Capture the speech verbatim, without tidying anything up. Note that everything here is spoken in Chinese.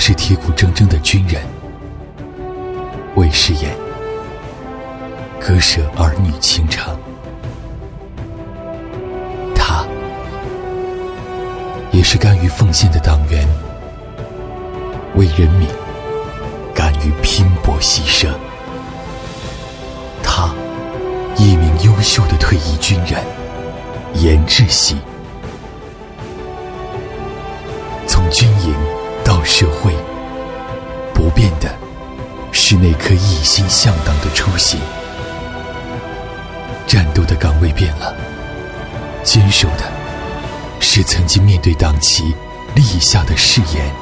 是铁骨铮铮的军人，为誓言割舍儿女情长。他也是甘于奉献的党员，为人民敢于拼搏牺牲。他一名优秀的退役军人严志熙，从军营到社会，不变的是那颗一心向党的初心。战斗的岗位变了，坚守的是曾经面对党旗立下的誓言。